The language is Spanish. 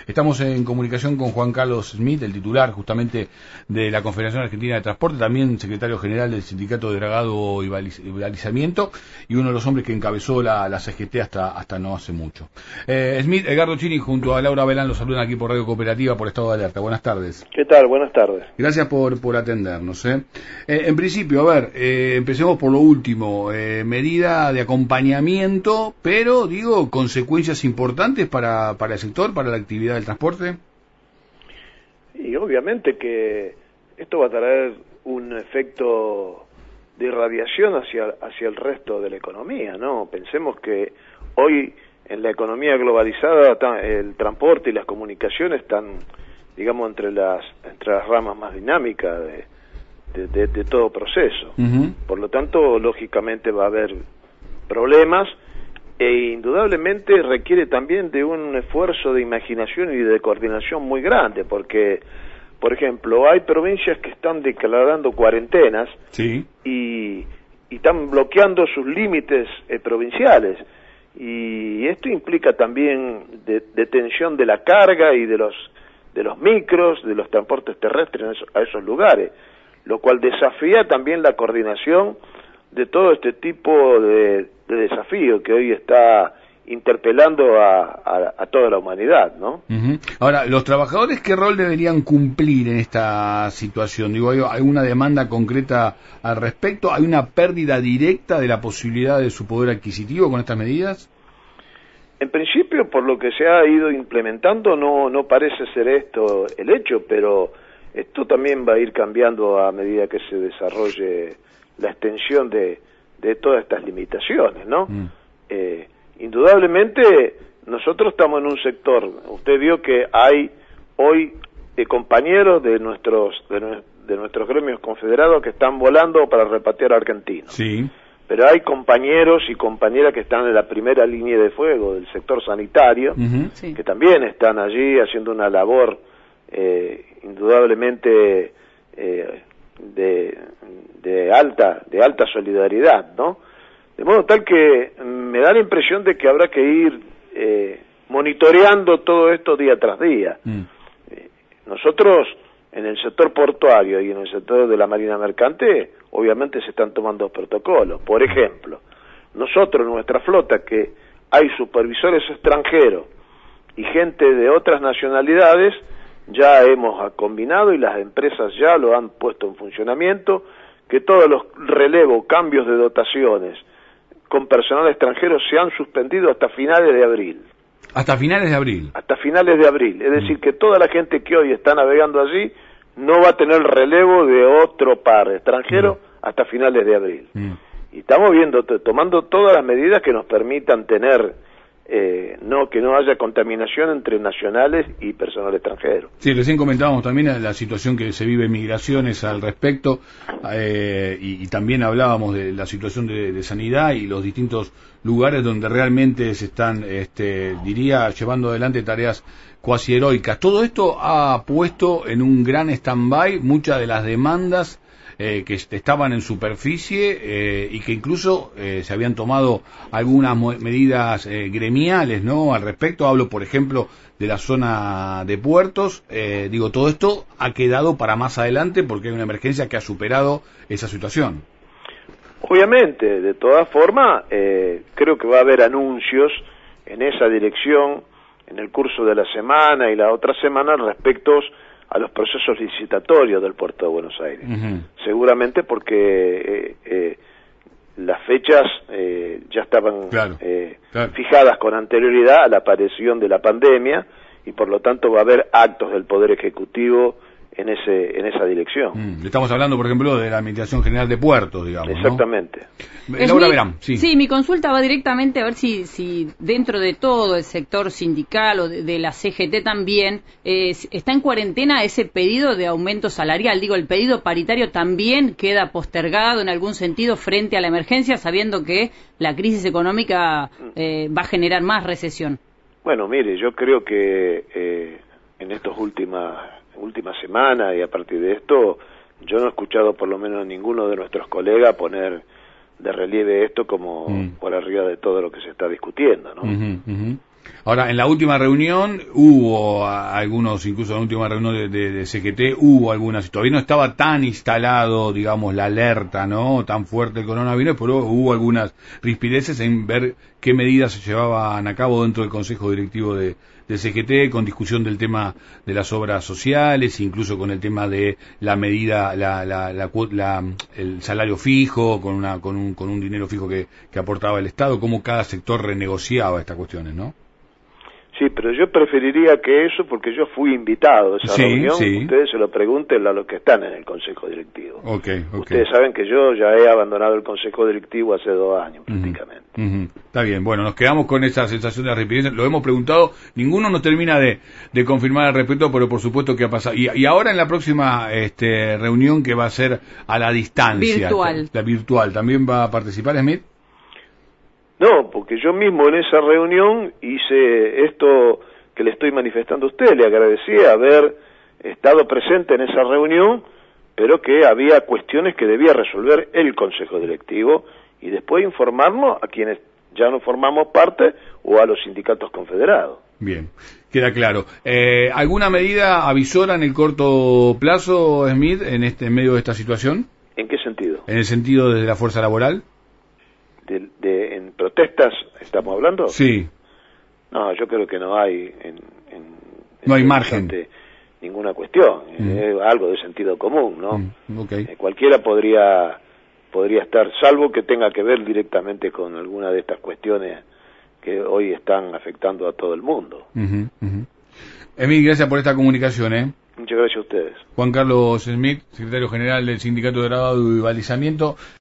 Estamos en comunicación con Juan Carlos Smith, el titular justamente de la Confederación Argentina de Transporte, también secretario general del Sindicato de Dragado y Balizamiento, y uno de los hombres que encabezó la CGT hasta no hace mucho. Smith, Edgardo Chini junto a Laura Belán los saludan aquí por Radio Cooperativa por Estado de Alerta. Buenas tardes. ¿Qué tal? Buenas tardes. Gracias por atendernos. En principio, a ver, empecemos por lo último, medida de acompañamiento, pero digo, consecuencias importantes para el sector, para la actividad del transporte. Y obviamente que esto va a traer un efecto de irradiación hacia el resto de la economía, ¿no? Pensemos que hoy en la economía globalizada el transporte y las comunicaciones están, digamos, entre las ramas más dinámicas de todo proceso. Por lo tanto, lógicamente va a haber problemas e indudablemente requiere también de un esfuerzo de imaginación y de coordinación muy grande, porque, por ejemplo, hay provincias que están declarando cuarentenas, sí, y están bloqueando sus límites provinciales, y esto implica también detención de la carga y de los micros, de los transportes terrestres a esos lugares, lo cual desafía también la coordinación de todo este tipo de desafío que hoy está interpelando a toda la humanidad, ¿no? Ahora, ¿los trabajadores qué rol deberían cumplir en esta situación? Digo, ¿hay una demanda concreta al respecto? ¿Hay una pérdida directa de la posibilidad de su poder adquisitivo con estas medidas? En principio, por lo que se ha ido implementando, no parece ser esto el hecho, pero esto también va a ir cambiando a medida que se desarrolle la extensión de todas estas limitaciones, ¿no? Indudablemente nosotros estamos en un sector, usted vio que hay hoy compañeros de nuestros gremios confederados que están volando para repatriar a argentinos. Sí. Pero hay compañeros y compañeras que están en la primera línea de fuego del sector sanitario, sí, que también están allí haciendo una labor indudablemente de alta solidaridad, ¿no? De modo tal que me da la impresión de que habrá que ir monitoreando todo esto día tras día. Nosotros en el sector portuario y en el sector de la marina mercante obviamente se están tomando protocolos. Por ejemplo, nosotros en nuestra flota, que hay supervisores extranjeros y gente de otras nacionalidades, ya hemos combinado y las empresas ya lo han puesto en funcionamiento, que todos los relevos, cambios de dotaciones con personal extranjero se han suspendido hasta finales de abril. ¿Hasta finales de abril? Hasta finales de abril. Es decir, que toda la gente que hoy está navegando allí no va a tener relevo de otro par extranjero hasta finales de abril. Y estamos tomando todas las medidas que nos permitan tener que no haya contaminación entre nacionales y personal extranjero. Sí, recién comentábamos también la situación que se vive en migraciones al respecto, y también hablábamos de la situación de sanidad y los distintos lugares donde realmente se están, diría, llevando adelante tareas cuasi heroicas. Todo esto ha puesto en un gran stand-by muchas de las demandas que estaban en superficie, y que incluso se habían tomado algunas medidas gremiales, ¿no? Al respecto, hablo por ejemplo de la zona de puertos. Digo, todo esto ha quedado para más adelante porque hay una emergencia que ha superado esa situación. Obviamente, de todas formas, creo que va a haber anuncios en esa dirección en el curso de la semana y la otra semana respecto a los procesos licitatorios del Puerto de Buenos Aires. Seguramente porque las fechas ya estaban fijadas con anterioridad a la aparición de la pandemia, y por lo tanto va a haber actos del Poder Ejecutivo en esa dirección. Estamos hablando, por ejemplo, de la Administración General de Puertos, digamos. Exactamente. Laura Verán, sí, mi consulta va directamente a ver si dentro de todo el sector sindical o de la CGT también está en cuarentena ese pedido de aumento salarial. Digo, el pedido paritario también queda postergado en algún sentido frente a la emergencia, sabiendo que la crisis económica va a generar más recesión. Bueno, mire, yo creo que en estas últimas semanas y a partir de esto, yo no he escuchado por lo menos a ninguno de nuestros colegas poner de relieve esto como por arriba de todo lo que se está discutiendo, ¿no? Ahora, en la última reunión hubo algunos, incluso en la última reunión de CGT, hubo algunas, todavía no estaba tan instalado, digamos, la alerta, ¿no? Tan fuerte el coronavirus, pero hubo algunas rispideces en ver qué medidas se llevaban a cabo dentro del Consejo Directivo de CGT, con discusión del tema de las obras sociales, incluso con el tema de la medida, el salario fijo, con un dinero fijo que aportaba el Estado, cómo cada sector renegociaba estas cuestiones, ¿no? Sí, pero yo preferiría que eso, porque yo fui invitado a esa reunión, ustedes se lo pregunten a los que están en el Consejo Directivo. Okay. Ustedes saben que yo ya he abandonado el Consejo Directivo hace 2 años, prácticamente. Está bien, bueno, nos quedamos con esa sensación de rapidez, lo hemos preguntado, ninguno nos termina de confirmar al respecto, pero por supuesto que ha pasado. Y ahora en la próxima reunión que va a ser a la distancia, la virtual, ¿también va a participar Smith? No, porque yo mismo en esa reunión hice esto que le estoy manifestando a usted, le agradecía haber estado presente en esa reunión, pero que había cuestiones que debía resolver el Consejo Directivo y después informarnos a quienes ya no formamos parte o a los sindicatos confederados. Bien, queda claro. ¿Alguna medida avisora en el corto plazo, Smith, en medio de esta situación? ¿En qué sentido? ¿En el sentido de la fuerza laboral? ¿En protestas estamos hablando? Sí. No, yo creo que no hay no hay margen. Ninguna cuestión, es algo de sentido común, ¿no? Okay. Cualquiera podría estar, salvo que tenga que ver directamente con alguna de estas cuestiones que hoy están afectando a todo el mundo. Emil, gracias por esta comunicación, Muchas gracias a ustedes. Juan Carlos Smith, secretario general del Sindicato de Grabado y Balizamiento.